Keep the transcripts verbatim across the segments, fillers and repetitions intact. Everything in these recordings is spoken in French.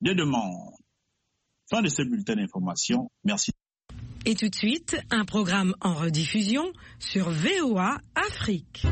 des demandes. Fin de ce bulletin d'information. Merci. Et tout de suite, un programme en rediffusion sur V O A Afrique.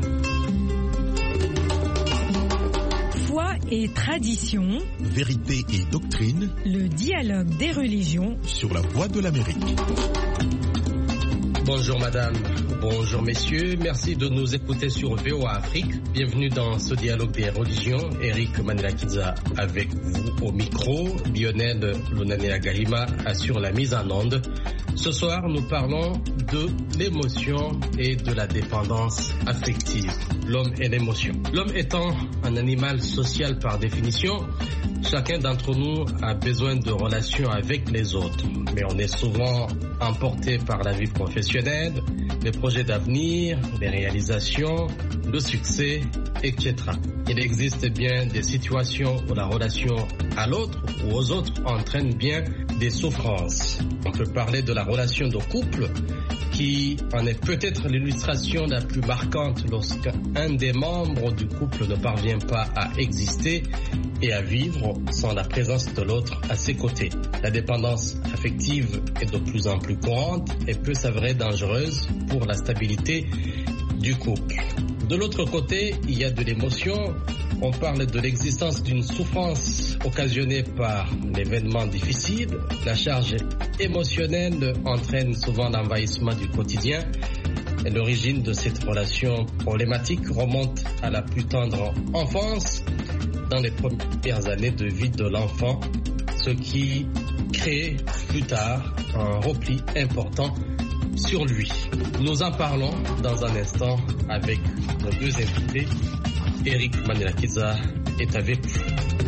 Foi et tradition, vérité et doctrine, le dialogue des religions sur la voie de l'Amérique. Bonjour madame, bonjour messieurs, merci de nous écouter sur V O A Afrique. Bienvenue dans ce dialogue des religions. Eric Manelakiza avec vous au micro. Lionel Lunanea-Gahima assure la mise en onde. Ce soir, nous parlons de l'émotion et de la dépendance affective. L'homme et l'émotion. L'homme étant un animal social par définition, chacun d'entre nous a besoin de relations avec les autres. Mais on est souvent emporté par la vie professionnelle, les projets d'avenir, les réalisations, le succès, et cetera. Il existe bien des situations où la relation à l'autre ou aux autres entraîne bien des souffrances. On peut parler de la relation de couple qui en est peut-être l'illustration la plus marquante lorsqu'un des membres du couple ne parvient pas à exister et à vivre sans la présence de l'autre à ses côtés. La dépendance affective est de plus en plus courante et peut s'avérer dangereuse pour la stabilité du couple. De l'autre côté, il y a de l'émotion. On parle de l'existence d'une souffrance occasionnée par l'événement difficile. La charge émotionnelle entraîne souvent l'envahissement du quotidien. Et l'origine de cette relation problématique remonte à la plus tendre enfance, dans les premières années de vie de l'enfant, ce qui crée plus tard un repli important sur lui. Nous en parlons dans un instant avec nos deux invités. Eric Manelakiza est avec vous.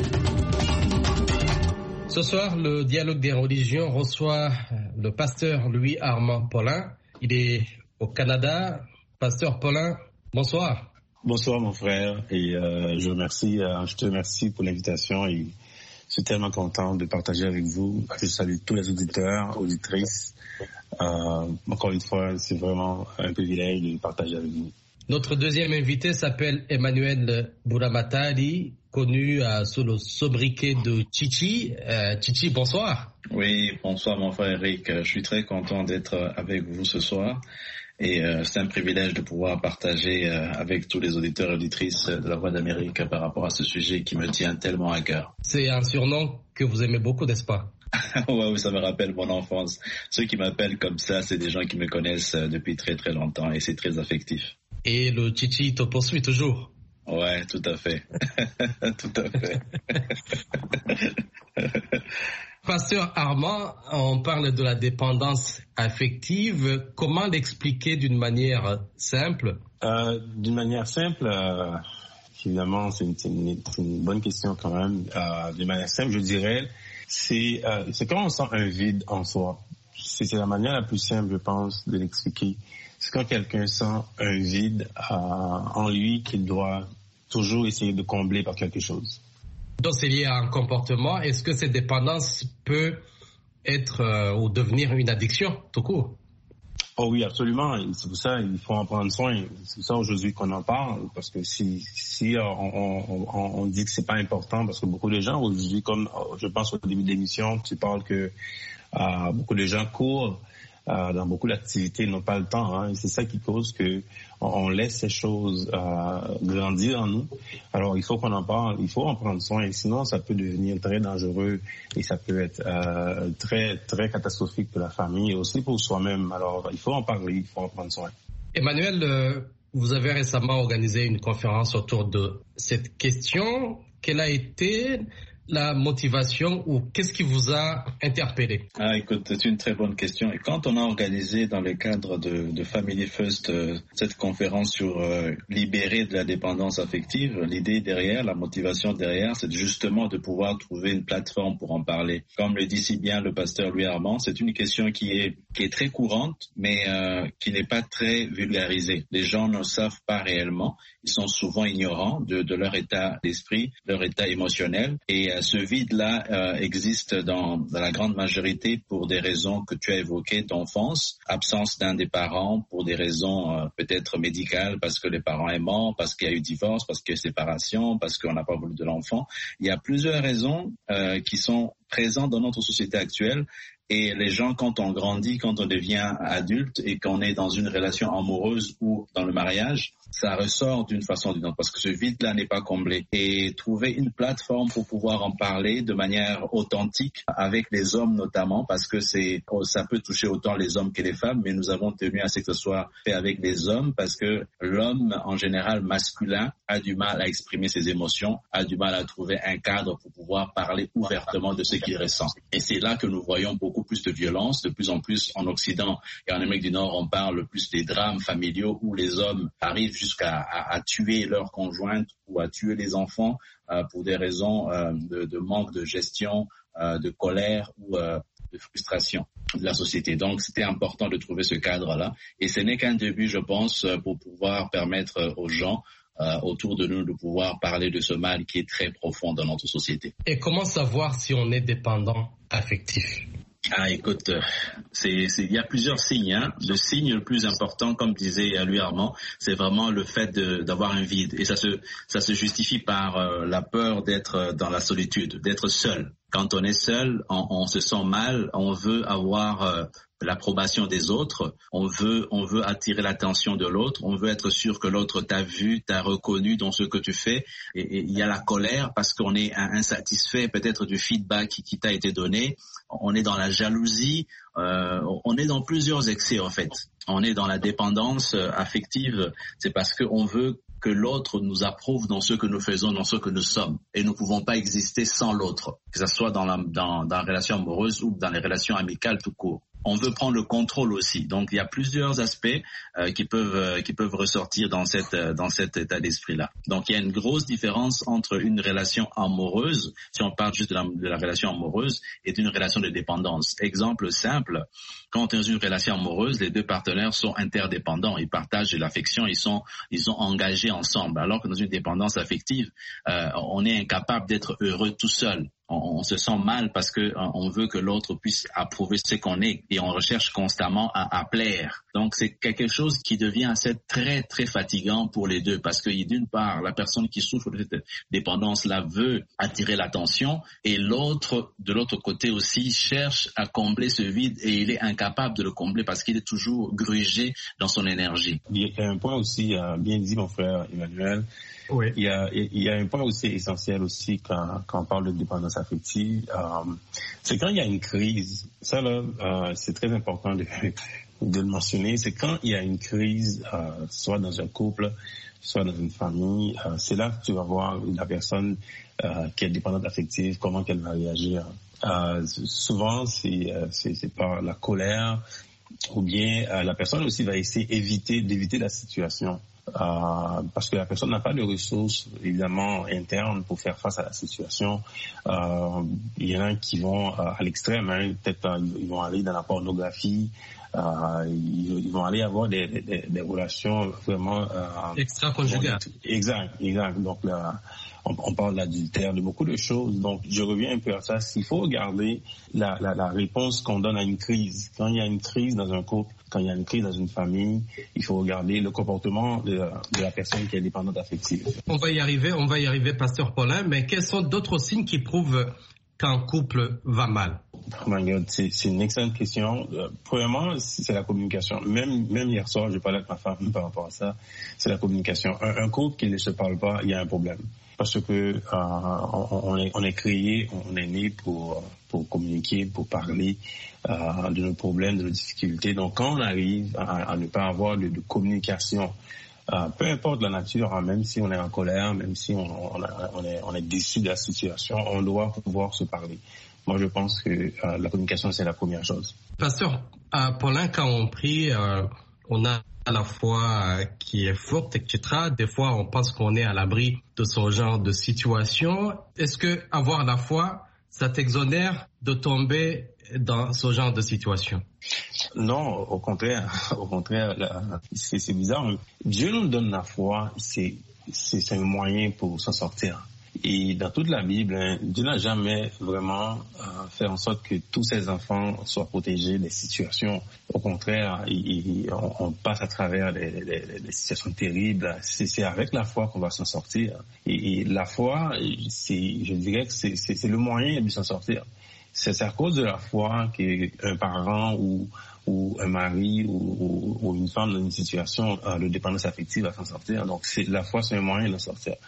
Ce soir, le dialogue des religions reçoit le pasteur Louis Armand Paulin. Il est au Canada. Pasteur Paulin, bonsoir. Bonsoir mon frère et euh, je remercie, euh, je te remercie pour l'invitation et je suis tellement content de partager avec vous. Je salue tous les auditeurs, auditrices. Euh, encore une fois, c'est vraiment un privilège de partager avec vous. Notre deuxième invité s'appelle Emmanuel Bouramatari, connu euh, sous le sobriquet de Chichi. Euh, Chichi, bonsoir. Oui, bonsoir mon frère Eric. Je suis très content d'être avec vous ce soir. Et euh, c'est un privilège de pouvoir partager euh, avec tous les auditeurs et auditrices de la Voix d'Amérique par rapport à ce sujet qui me tient tellement à cœur. C'est un surnom que vous aimez beaucoup, n'est-ce pas? Ouais, oui, ça me rappelle mon enfance. Ceux qui m'appellent comme ça, c'est des gens qui me connaissent depuis très très longtemps et c'est très affectif. Et le Chichi te poursuit toujours? Ouais, tout à fait. Tout à fait. Pasteur Armand, on parle de la dépendance affective. Comment l'expliquer d'une manière simple? Euh, d'une manière simple, euh, évidemment, c'est une, c'est, une, c'est une bonne question quand même. Euh, d'une manière simple, je dirais, c'est, euh, c'est quand on sent un vide en soi. C'est, c'est la manière la plus simple, je pense, de l'expliquer. C'est quand quelqu'un sent un vide euh, en lui qu'il doit toujours essayer de combler par quelque chose. Donc c'est lié à un comportement. Est-ce que cette dépendance peut être euh, ou devenir une addiction tout court? Oh oui, absolument. Et c'est pour ça qu'il faut en prendre soin. C'est pour ça aujourd'hui qu'on en parle, parce que si si on, on, on, on dit que c'est pas important, parce que beaucoup de gens aujourd'hui, comme je pense au début de l'émission, tu parles que euh, beaucoup de gens courent euh, dans beaucoup d'activités, n'ont pas le temps. Hein, et c'est ça qui cause que on, on laisse ces choses euh, grandir en nous. Alors il faut qu'on en parle, il faut en prendre soin, et sinon ça peut devenir très dangereux et ça peut être euh, très très catastrophique pour la famille et aussi pour soi-même. Alors il faut en parler, il faut en prendre soin. Emmanuel, euh, vous avez récemment organisé une conférence autour de cette question. Quelle a été la motivation ou qu'est-ce qui vous a interpellé? Ah, écoute, c'est une très bonne question. Et quand on a organisé dans le cadre de, de Family First euh, cette conférence sur euh, libérer de la dépendance affective, l'idée derrière, la motivation derrière, c'est justement de pouvoir trouver une plateforme pour en parler. Comme le dit si bien le pasteur Louis Armand, c'est une question qui est qui est très courante, mais euh, qui n'est pas très vulgarisée. Les gens ne savent pas réellement. Ils sont souvent ignorants de, de leur état d'esprit, leur état émotionnel. Et euh, ce vide-là euh, existe dans, dans la grande majorité pour des raisons que tu as évoquées d'enfance, absence d'un des parents pour des raisons euh, peut-être médicales, parce que le parent est mort, parce qu'il y a eu divorce, parce qu'il y a eu séparation, parce qu'on n'a pas voulu de l'enfant. Il y a plusieurs raisons euh, qui sont présentes dans notre société actuelle. Et les gens, quand on grandit, quand on devient adulte et qu'on est dans une relation amoureuse ou dans le mariage, ça ressort d'une façon ou d'une autre parce que ce vide-là n'est pas comblé. Et trouver une plateforme pour pouvoir en parler de manière authentique avec les hommes notamment, parce que c'est ça peut toucher autant les hommes que les femmes, mais nous avons tenu à ce que ce soit fait avec les hommes parce que l'homme, en général masculin, a du mal à exprimer ses émotions, a du mal à trouver un cadre pour pouvoir parler ouvertement de ce qu'il ressent. Et c'est là que nous voyons beaucoup plus de violence, de plus en plus en Occident et en Amérique du Nord, on parle plus des drames familiaux où les hommes arrivent jusqu'à à, à tuer leur conjointe ou à tuer les enfants euh, pour des raisons euh, de, de manque de gestion, euh, de colère ou euh, de frustration de la société. Donc, c'était important de trouver ce cadre-là. Et ce n'est qu'un début, je pense, pour pouvoir permettre aux gens euh, autour de nous de pouvoir parler de ce mal qui est très profond dans notre société. Et comment savoir si on est dépendant affectif ? Ah, écoute, c'est, c'est, il y a plusieurs signes. Hein. Le signe le plus important, comme disait Louis Armand, c'est vraiment le fait de, d'avoir un vide. Et ça se, ça se justifie par euh, la peur d'être dans la solitude, d'être seul. Quand on est seul, on, on se sent mal, on veut avoir euh, l'approbation des autres, on veut, on veut attirer l'attention de l'autre, on veut être sûr que l'autre t'a vu, t'a reconnu dans ce que tu fais. Et il y a la colère parce qu'on est insatisfait peut-être du feedback qui, qui t'a été donné. On est dans la jalousie, euh, on est dans plusieurs excès en fait. On est dans la dépendance affective, c'est parce qu'on veut que l'autre nous approuve dans ce que nous faisons, dans ce que nous sommes. Et nous ne pouvons pas exister sans l'autre, que ce soit dans la, dans, dans la relation amoureuse ou dans les relations amicales tout court. On veut prendre le contrôle aussi. Donc, il y a plusieurs aspects euh, qui peuvent euh, qui peuvent ressortir dans cette euh, dans cet état d'esprit-là. Donc, il y a une grosse différence entre une relation amoureuse, si on parle juste de la, de la relation amoureuse, et d'une relation de dépendance. Exemple simple, quand on est dans une relation amoureuse, les deux partenaires sont interdépendants. Ils partagent de l'affection, ils sont ils sont engagés ensemble. Alors que dans une dépendance affective, euh, on est incapable d'être heureux tout seul. On, on se sent mal parce que on veut que l'autre puisse approuver ce qu'on est et on recherche constamment à, à plaire. Donc c'est quelque chose qui devient assez très très fatigant pour les deux parce que d'une part la personne qui souffre de cette dépendance-là veut attirer l'attention et l'autre de l'autre côté aussi cherche à combler ce vide et il est incapable de le combler parce qu'il est toujours grugé dans son énergie. Il y a un point aussi euh, bien dit mon frère Emmanuel. Oui. Il y a, il y a un point aussi essentiel aussi quand, quand on parle de dépendance affective, euh, c'est quand il y a une crise. Ça là, euh, c'est très important de, de le mentionner. C'est quand il y a une crise, euh, soit dans un couple, soit dans une famille, euh, c'est là que tu vas voir la personne euh, qui est dépendante affective, comment qu'elle va réagir. Euh, souvent, c'est, euh, c'est, c'est par la colère, ou bien euh, la personne aussi va essayer d'éviter, d'éviter la situation. Euh, parce que la personne n'a pas de ressources évidemment internes pour faire face à la situation. Euh, il y en a qui vont euh, à l'extrême, hein, peut-être euh, ils vont aller dans la pornographie, euh, ils, ils vont aller avoir des, des, des relations vraiment euh, extra-conjugales. Exact, exact. Donc là, on, on parle d'adultère, de beaucoup de choses. Donc je reviens un peu à ça. Il faut regarder la, la, la réponse qu'on donne à une crise. Quand il y a une crise dans un couple, quand il y a une crise dans une famille, il faut regarder le comportement de, de la personne qui est dépendante affective. On va y arriver, on va y arriver, Pasteur Paulin, mais quels sont d'autres signes qui prouvent qu'un couple va mal? Oh my God, c'est, c'est une excellente question. Euh, premièrement, c'est la communication. Même, même hier soir, je parlais avec ma femme par rapport à ça. C'est la communication. Un, un couple qui ne se parle pas, il y a un problème. Parce que euh, on, on, est, on est créé, on est né pour, pour communiquer, pour parler euh, de nos problèmes, de nos difficultés. Donc, quand on arrive à, à ne pas avoir de, de communication, euh, peu importe la nature, hein, même si on est en colère, même si on, on, a, on, est, on est déçu de la situation, on doit pouvoir se parler. Moi, je pense que euh, la communication, c'est la première chose. Pasteur euh, Paulin, quand on prie, euh, on a à la foi euh, qui est forte, et cetera. Des fois, on pense qu'on est à l'abri de ce genre de situation. Est-ce que avoir la foi, ça t'exonère de tomber dans ce genre de situation? Non, au contraire. Au contraire, là, c'est, c'est bizarre. Dieu nous donne la foi, c'est, c'est, c'est un moyen pour s'en sortir. Et dans toute la Bible, hein, Dieu n'a jamais vraiment euh, fait en sorte que tous ses enfants soient protégés des situations. Au contraire, il, il, on, on passe à travers des, des, des situations terribles. C'est, c'est avec la foi qu'on va s'en sortir. Et, et la foi, c'est, je dirais que c'est, c'est, c'est le moyen de s'en sortir. C'est, c'est à cause de la foi qu'un parent ou ou un mari ou, ou, ou une femme dans une situation euh, de dépendance affective va s'en sortir. Donc, c'est, la foi, c'est un moyen de s'en sortir.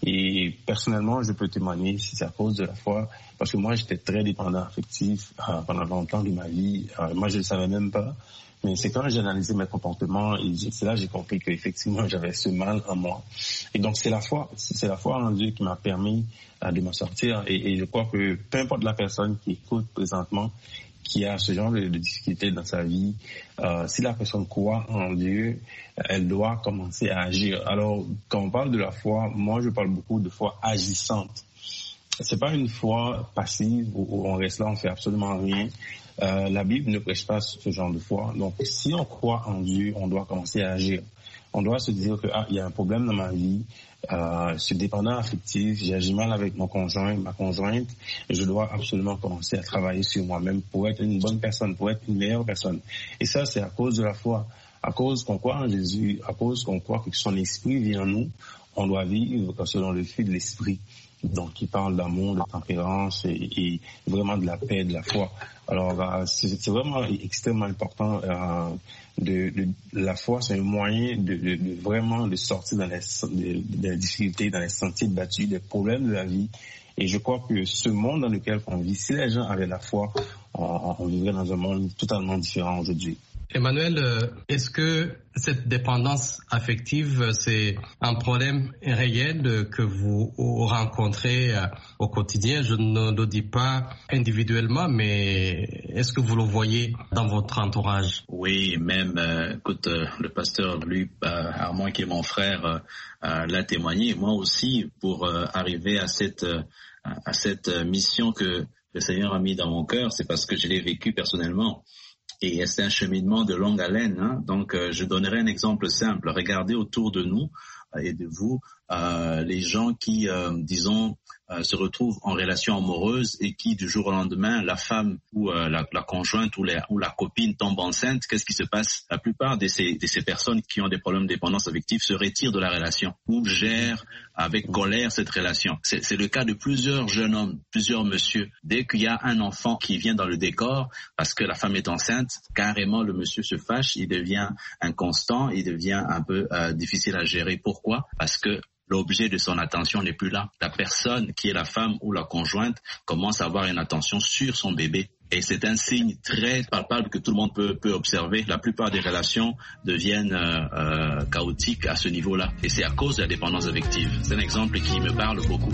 Et personnellement, je peux témoigner si c'est à cause de la foi, parce que moi, j'étais très dépendant affectif euh, pendant longtemps de ma vie. Euh, moi, je ne le savais même pas. Mais c'est quand j'ai analysé mes comportements, et c'est là que j'ai compris qu'effectivement, j'avais ce mal en moi. Et donc, c'est la foi, c'est la foi en Dieu qui m'a permis euh, de m'en sortir. Et, et je crois que peu importe la personne qui écoute présentement, qui a ce genre de, de difficultés dans sa vie, euh, si la personne croit en Dieu, elle doit commencer à agir. Alors, quand on parle de la foi, moi, je parle beaucoup de foi agissante. C'est pas une foi passive où, où on reste là, on fait absolument rien. Euh, la Bible ne prêche pas ce genre de foi. Donc, si on croit en Dieu, on doit commencer à agir. On doit se dire que ah, il y a un problème dans ma vie. Euh, je suis dépendant affectif, j'agis mal avec mon conjoint, ma conjointe, et je dois absolument commencer à travailler sur moi-même pour être une bonne personne, pour être une meilleure personne. Et ça, c'est à cause de la foi, à cause qu'on croit en Jésus, à cause qu'on croit que son esprit vit en nous, on doit vivre selon le fil de l'esprit. Donc, il parle d'amour, de tempérance et, et vraiment de la paix, de la foi. Alors, euh, c'est, c'est vraiment extrêmement important. Euh, de, de, la foi, c'est un moyen de, de, de vraiment de sortir dans les, de, de les difficultés, dans les sentiers battus, des problèmes de la vie. Et je crois que ce monde dans lequel on vit, si les gens avaient la foi, on, on vivrait dans un monde totalement différent aujourd'hui. Emmanuel, est-ce que cette dépendance affective, c'est un problème réel que vous rencontrez au quotidien? Je ne le dis pas individuellement, mais est-ce que vous le voyez dans votre entourage? Oui, même, euh, écoute, euh, le pasteur Luc euh, Armand, qui est mon frère, euh, l'a témoigné. Moi aussi, pour euh, arriver à cette, euh, à cette mission que le Seigneur a mis dans mon cœur, c'est parce que je l'ai vécu personnellement. Et c'est un cheminement de longue haleine. Hein. Donc, euh, je donnerai un exemple simple. Regardez autour de nous euh, et de vous euh, les gens qui, euh, disons, euh, se retrouvent en relation amoureuse et qui, du jour au lendemain, la femme ou euh, la, la conjointe ou, les, ou la copine tombe enceinte. Qu'est-ce qui se passe? La plupart de ces, de ces personnes qui ont des problèmes de dépendance affective se retirent de la relation ou gèrent avec colère cette relation. C'est, c'est le cas de plusieurs jeunes hommes, plusieurs messieurs. Dès qu'il y a un enfant qui vient dans le décor parce que la femme est enceinte, carrément le monsieur se fâche, il devient inconstant, il devient un peu euh, difficile à gérer. Pourquoi? Parce que l'objet de son attention n'est plus là. La personne qui est la femme ou la conjointe commence à avoir une attention sur son bébé. Et c'est un signe très palpable que tout le monde peut, peut observer. La plupart des relations deviennent euh, euh, chaotiques à ce niveau-là. Et c'est à cause de la dépendance affective. C'est un exemple qui me parle beaucoup.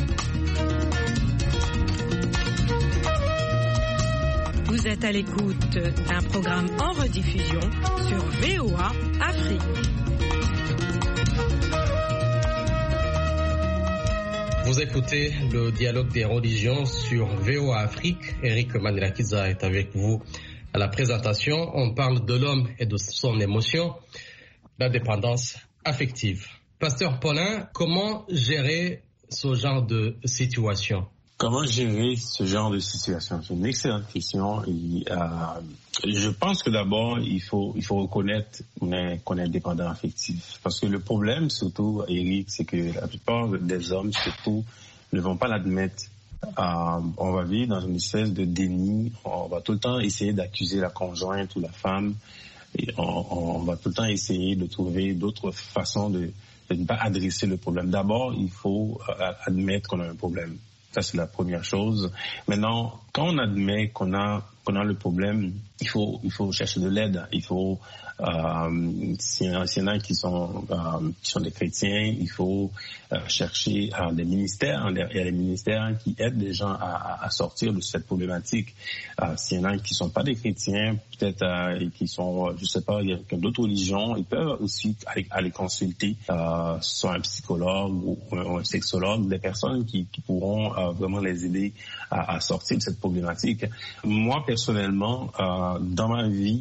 Vous êtes à l'écoute d'un programme en rediffusion sur V O A Afrique. Vous écoutez le dialogue des religions sur V O A Afrique. Eric Mandela Kiza est avec vous à la présentation. On parle de l'homme et de son émotion, la dépendance affective. Pasteur Paulin, comment gérer ce genre de situation? Comment gérer ce genre de situation? C'est une excellente question. Et, euh, je pense que d'abord, il faut, il faut reconnaître qu'on est dépendant affectif. Parce que le problème, surtout, Eric, c'est que la plupart des hommes, surtout, ne vont pas l'admettre. Euh, on va vivre dans une espèce de déni. On va tout le temps essayer d'accuser la conjointe ou la femme. Et on, on va tout le temps essayer de trouver d'autres façons de, de ne pas adresser le problème. D'abord, il faut euh, admettre qu'on a un problème. Ça, c'est la première chose. Maintenant, quand on admet qu'on a, qu'on a le problème, il faut, il faut chercher de l'aide. Il faut, euh, s'il y en a qui sont, euh, qui sont des chrétiens, il faut euh, chercher euh, des ministères. Il y a des ministères qui aident les gens à, à sortir de cette problématique. Euh, s'il y en a qui sont pas des chrétiens, peut-être euh, qui sont, je sais pas, il y a d'autres religions, ils peuvent aussi aller, aller consulter euh, soit un psychologue ou, ou un sexologue, des personnes qui, qui pourront euh, vraiment les aider à, à sortir de cette problématique. Moi, personnellement, euh, dans ma vie,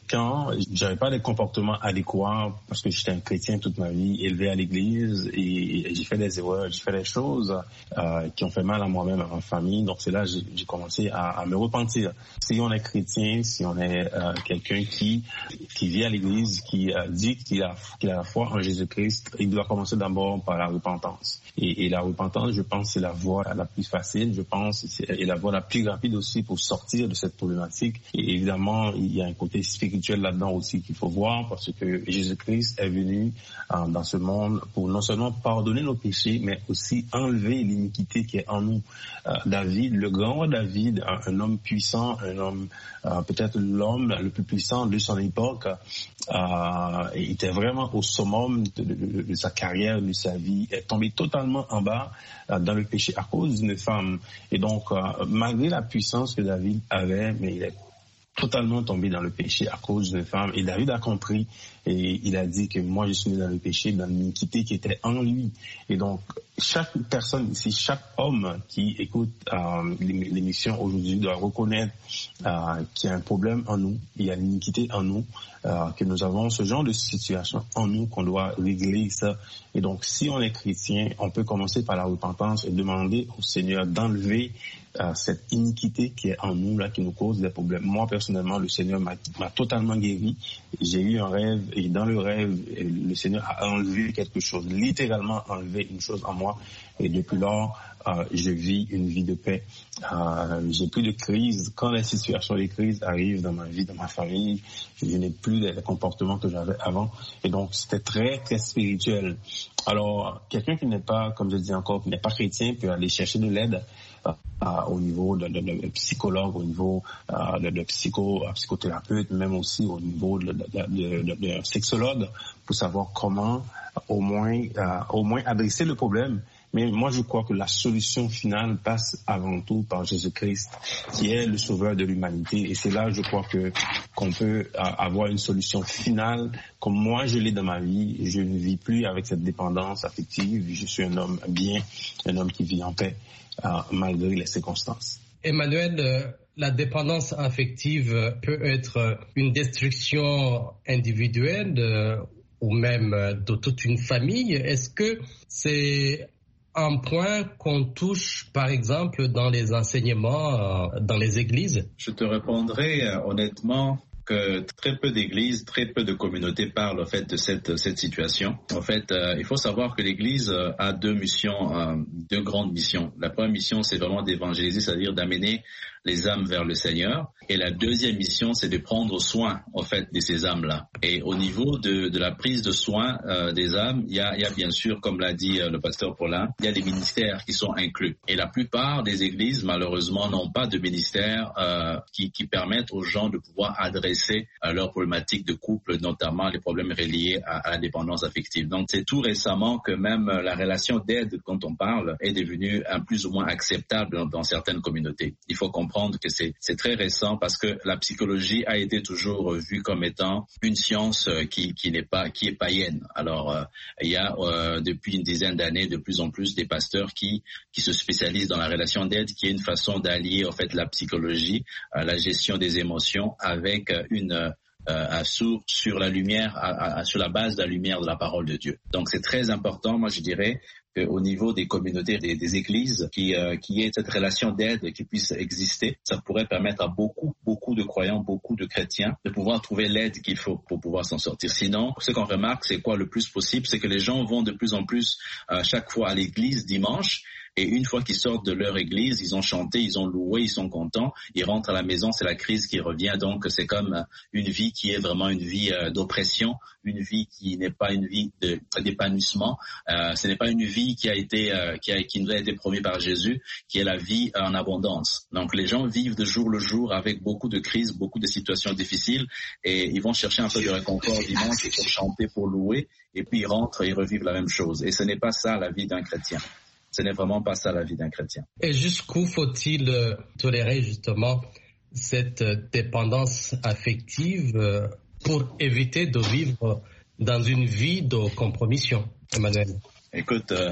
quand j'avais pas des comportements adéquats parce que j'étais un chrétien toute ma vie, élevé à l'église, et, et j'ai fait des erreurs, j'ai fait des choses euh, qui ont fait mal à moi-même, à ma famille. Donc c'est là que j'ai, j'ai commencé à, à me repentir. Si on est chrétien, si on est euh, quelqu'un qui qui vit à l'église, qui euh, dit qu'il a, qu'il a la foi en Jésus-Christ, il doit commencer d'abord par la repentance. Et, et la repentance, je pense, c'est la voie la plus facile, je pense, et la voie la plus rapide aussi pour sortir de cette problématique. Et évidemment, il y a un côté spirituel là-dedans aussi qu'il faut voir, parce que Jésus-Christ est venu euh, dans ce monde pour non seulement pardonner nos péchés, mais aussi enlever l'iniquité qui est en nous. Euh, David, le grand David, un, un homme puissant, un homme, euh, peut-être l'homme le plus puissant de son époque, euh, il était vraiment au summum de, de, de, de sa carrière, de sa vie, est tombé totalement en bas euh, dans le péché à cause d'une femme. Et donc, euh, malgré la puissance que David avait, mais il est totalement tombé dans le péché à cause d'une femme. Et David a compris et il a dit que moi je suis né dans le péché, dans l'iniquité qui était en lui. Et donc chaque personne ici, chaque homme qui écoute euh, l'émission aujourd'hui doit reconnaître euh, qu'il y a un problème en nous, il y a l'iniquité en nous, euh, que nous avons ce genre de situation en nous qu'on doit régler ça. Et donc si on est chrétien, on peut commencer par la repentance et demander au Seigneur d'enlever euh, cette iniquité qui est en nous là, qui nous cause des problèmes. Moi personnellement, le Seigneur m'a, m'a totalement guéri. J'ai eu un rêve et dans le rêve, le Seigneur a enlevé quelque chose, littéralement enlevé une chose en moi. Et depuis lors, euh, je vis une vie de paix. Euh, j'ai plus de crise. Quand les situations de crise arrivent dans ma vie, dans ma famille, je, je n'ai plus les comportements que j'avais avant. Et donc, c'était très, très spirituel. Alors, quelqu'un qui n'est pas, comme je dis encore, qui n'est pas chrétien peut aller chercher de l'aide euh, euh, au niveau de, de, de psychologue, au niveau euh, de, de psycho, psychothérapeute, même aussi au niveau de, de, de, de, de sexologue, pour savoir comment au moins, euh, au moins adresser le problème. Mais moi, je crois que la solution finale passe avant tout par Jésus-Christ, qui est le sauveur de l'humanité. Et c'est là, je crois, que qu'on peut euh, avoir une solution finale. Comme moi, je l'ai dans ma vie, je ne vis plus avec cette dépendance affective. Je suis un homme bien, un homme qui vit en paix, euh, malgré les circonstances. Emmanuel, euh, la dépendance affective peut être une destruction individuelle euh, ou même de toute une famille. Est-ce que c'est un point qu'on touche, par exemple, dans les enseignements, euh, dans les églises? Je te répondrai euh, honnêtement que très peu d'églises, très peu de communautés parlent en fait de cette cette situation. En fait, euh, il faut savoir que l'Église euh, a deux missions, euh, deux grandes missions. La première mission, c'est vraiment d'évangéliser, c'est-à-dire d'amener les âmes vers le Seigneur. Et la deuxième mission, c'est de prendre soin, en fait, de ces âmes-là. Et au niveau de, de la prise de soin euh, des âmes, il y a, il y a bien sûr, comme l'a dit euh, le pasteur Paulin, il y a des ministères qui sont inclus. Et la plupart des églises, malheureusement, n'ont pas de ministères euh, qui, qui permettent aux gens de pouvoir adresser euh, leurs problématiques de couple, notamment les problèmes reliés à, à la dépendance affective. Donc, c'est tout récemment que même la relation d'aide, quand on parle, est devenue un plus ou moins acceptable dans, dans certaines communautés. Il faut comprendre que c'est, c'est très récent parce que la psychologie a été toujours vue comme étant une science qui, qui n'est pas, qui est païenne. Alors, euh, il y a euh, depuis une dizaine d'années de plus en plus des pasteurs qui, qui se spécialisent dans la relation d'aide, qui est une façon d'allier en fait la psychologie, euh, la gestion des émotions avec une Euh, sur, sur la lumière, à, à, sur la base de la lumière de la parole de Dieu. Donc c'est très important, moi je dirais, qu'au niveau des communautés, des, des églises, qui, euh, qui ait cette relation d'aide qui puisse exister. Ça pourrait permettre à beaucoup, beaucoup de croyants, beaucoup de chrétiens de pouvoir trouver l'aide qu'il faut pour pouvoir s'en sortir. Sinon, ce qu'on remarque, c'est quoi le plus possible, c'est que les gens vont de plus en plus euh, chaque fois à l'église dimanche. Et une fois qu'ils sortent de leur église, ils ont chanté, ils ont loué, ils sont contents, ils rentrent à la maison, c'est la crise qui revient. Donc c'est comme une vie qui est vraiment une vie euh, d'oppression, une vie qui n'est pas une vie de, d'épanouissement. Euh, ce n'est pas une vie qui a été, euh, qui, a, qui nous a été promise par Jésus, qui est la vie en abondance. Donc les gens vivent de jour le jour avec beaucoup de crises, beaucoup de situations difficiles, et ils vont chercher un peu de réconfort dimanche pour chanter, pour louer, et puis ils rentrent et ils revivent la même chose. Et ce n'est pas ça la vie d'un chrétien. Ce n'est vraiment pas ça la vie d'un chrétien. Et jusqu'où faut-il euh, tolérer justement cette euh, dépendance affective euh, pour éviter de vivre dans une vie de compromission, Emmanuel? Écoute, euh,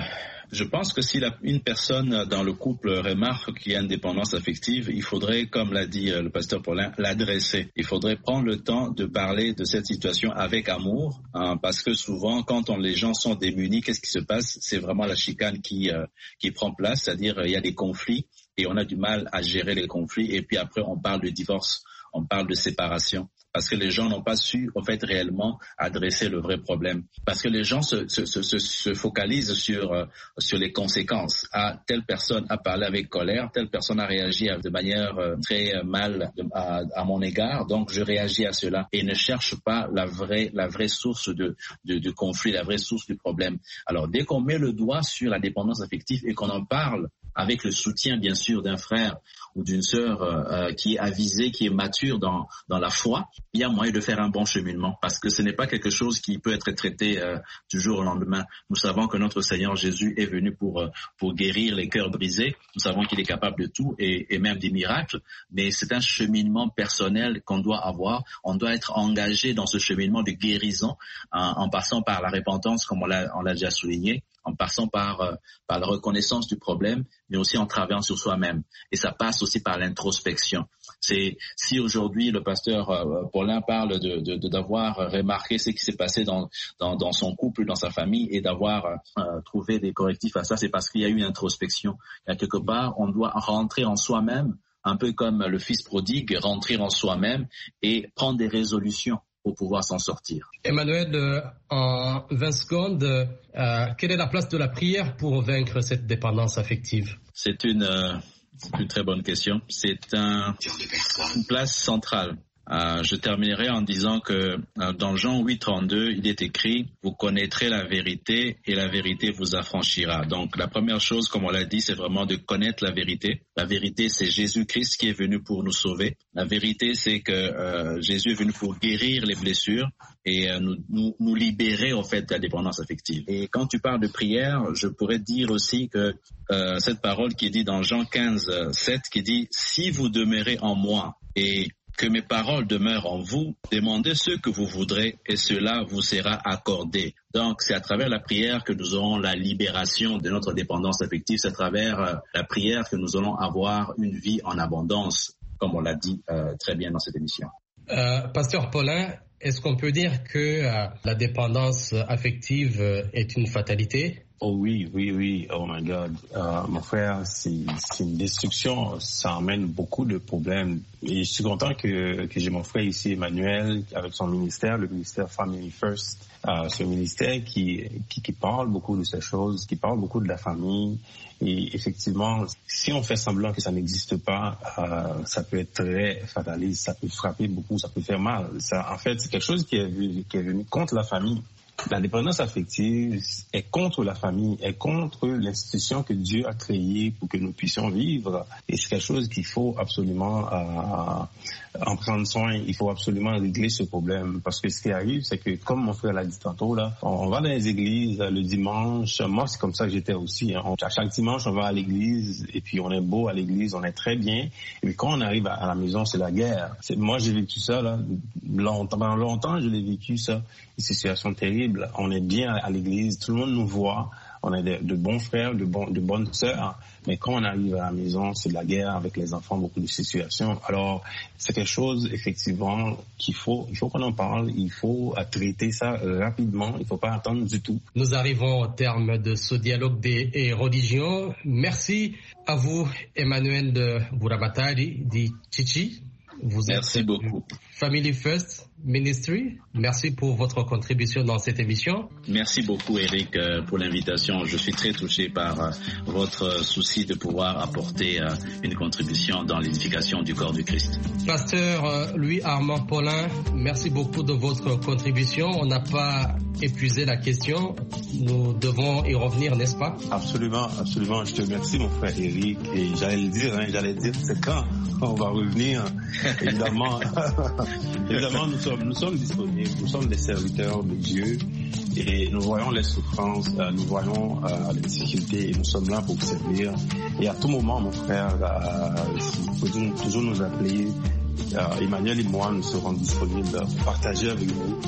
Je pense que si la, une personne dans le couple remarque qu'il y a une dépendance affective, il faudrait, comme l'a dit le pasteur Paulin, l'adresser. Il faudrait prendre le temps de parler de cette situation avec amour, hein, parce que souvent, quand on, les gens sont démunis, qu'est-ce qui se passe? C'est vraiment la chicane qui, euh, qui prend place, c'est-à-dire il y a des conflits et on a du mal à gérer les conflits et puis après on parle de divorce, on parle de séparation. Parce que les gens n'ont pas su, en fait, réellement adresser le vrai problème. Parce que les gens se, se, se, se focalisent sur, euh, sur les conséquences. Ah, telle personne a parlé avec colère, telle personne a réagi de manière euh, très mal à, à mon égard, donc je réagis à cela. Et ne cherche pas la vraie, la vraie source de, de, de conflit, la vraie source du problème. Alors, dès qu'on met le doigt sur la dépendance affective et qu'on en parle avec le soutien, bien sûr, d'un frère ou d'une sœur euh, qui est avisée, qui est mature dans, dans la foi, il y a moyen de faire un bon cheminement parce que ce n'est pas quelque chose qui peut être traité euh, du jour au lendemain. Nous savons que notre Seigneur Jésus est venu pour, euh, pour guérir les cœurs brisés. Nous savons qu'il est capable de tout et, et même des miracles, mais c'est un cheminement personnel qu'on doit avoir. On doit être engagé dans ce cheminement de guérison en, en passant par la repentance, comme on l'a, on l'a déjà souligné, en passant par, euh, par la reconnaissance du problème, mais aussi en travaillant sur soi-même. Et ça passe aussi par l'introspection. C'est si aujourd'hui le pasteur euh, Paulin parle de, de, de d'avoir remarqué ce qui s'est passé dans, dans, dans son couple, dans sa famille, et d'avoir euh, trouvé des correctifs à ça, c'est parce qu'il y a eu une introspection. Il y a quelque part, on doit rentrer en soi-même, un peu comme le fils prodigue, rentrer en soi-même et prendre des résolutions pour pouvoir s'en sortir. Emmanuel, euh, en vingt secondes, euh, quelle est la place de la prière pour vaincre cette dépendance affective? C'est une, euh, c'est une très bonne question. C'est un, une place centrale. Euh, je terminerai en disant que euh, dans Jean huit trente-deux, il est écrit « Vous connaîtrez la vérité et la vérité vous affranchira ». Donc la première chose, comme on l'a dit, c'est vraiment de connaître la vérité. La vérité, c'est Jésus-Christ qui est venu pour nous sauver. La vérité, c'est que euh, Jésus est venu pour guérir les blessures et euh, nous, nous, nous libérer en fait de la dépendance affective. Et quand tu parles de prière, je pourrais dire aussi que euh, cette parole qui est dit dans Jean quinze sept, qui dit « Si vous demeurez en moi et que mes paroles demeurent en vous, demandez ce que vous voudrez et cela vous sera accordé. » Donc, c'est à travers la prière que nous aurons la libération de notre dépendance affective. C'est à travers euh, la prière que nous allons avoir une vie en abondance, comme on l'a dit euh, très bien dans cette émission. Euh, Pasteur Paulin, est-ce qu'on peut dire que euh, la dépendance affective euh, est une fatalité? Oh oui, oui, oui, oh my God. Euh, mon frère, c'est, c'est une destruction, ça emmène beaucoup de problèmes. Et je suis content que, que j'ai mon frère ici, Emmanuel, avec son ministère, le ministère Family First. Euh, ce ministère qui, qui, qui parle beaucoup de ces choses, qui parle beaucoup de la famille. Et effectivement, si on fait semblant que ça n'existe pas, euh, ça peut être très fataliste, ça peut frapper beaucoup, ça peut faire mal. Ça, en fait, c'est quelque chose qui est, qui est venu contre la famille. La dépendance affective est contre la famille, est contre l'institution que Dieu a créée pour que nous puissions vivre. Et c'est quelque chose qu'il faut absolument euh, en prendre soin. Il faut absolument régler ce problème. Parce que ce qui arrive, c'est que, comme mon frère l'a dit tantôt, là, on va dans les églises le dimanche. Moi, c'est comme ça que j'étais aussi. Hein. À chaque dimanche, on va à l'église et puis on est beau à l'église, on est très bien. Et puis quand on arrive à la maison, c'est la guerre. C'est, moi, j'ai vécu ça là, longtemps. Pendant longtemps, je l'ai vécu ça. Une situation terrible. On est bien à l'église, tout le monde nous voit, on est de, de bons frères, de, bon, de bonnes sœurs, mais quand on arrive à la maison, c'est de la guerre avec les enfants, beaucoup de situations. Alors, c'est quelque chose, effectivement, qu'il faut, il faut qu'on en parle, il faut traiter ça rapidement, il ne faut pas attendre du tout. Nous arrivons au terme de ce dialogue des religions. Merci à vous, Emmanuel de Bouramatari, dit Chichi. Vous Merci êtes beaucoup. Family First Ministry. Merci pour votre contribution dans cette émission. Merci beaucoup, Eric, pour l'invitation. Je suis très touché par votre souci de pouvoir apporter une contribution dans l'édification du corps du Christ. Pasteur Louis-Armand Paulin, merci beaucoup de votre contribution. On n'a pas épuisé la question. Nous devons y revenir, n'est-ce pas? Absolument, absolument. Je te remercie, mon frère Eric. Et j'allais le dire, hein, j'allais dire, c'est quand on va revenir. Évidemment, évidemment, nous sommes, nous sommes disponibles. Nous sommes des serviteurs de Dieu et nous voyons les souffrances, euh, nous voyons euh, les difficultés et nous sommes là pour vous servir. Et à tout moment, mon frère, euh, vous pouvez toujours nous appeler. Euh, Emmanuel et moi, nous serons disponibles pour partager avec vous euh,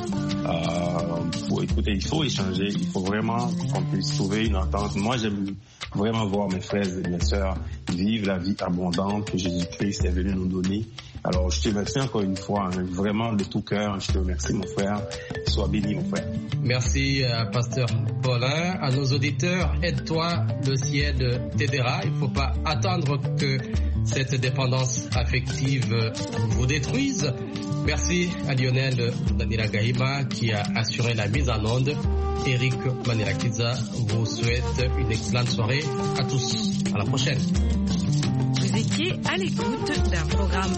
Euh, faut, écoutez, il faut échanger, il faut vraiment qu'on puisse trouver une entente. Moi, j'aime vraiment voir mes frères et mes sœurs vivre la vie abondante que Jésus-Christ est venu nous donner. Alors, je te remercie encore une fois, hein, vraiment de tout cœur. Je te remercie, mon frère. Sois béni, mon frère. Merci, euh, pasteur Paulin. À nos auditeurs, aide-toi, le ciel t'aidera. Il ne faut pas attendre que cette dépendance affective vous détruise. Merci à Lionel Lounaniela Gahima qui a assuré la mise en onde. Eric Manirakiza vous souhaite une excellente soirée à tous. À la prochaine. Vous étiez à l'écoute d'un programme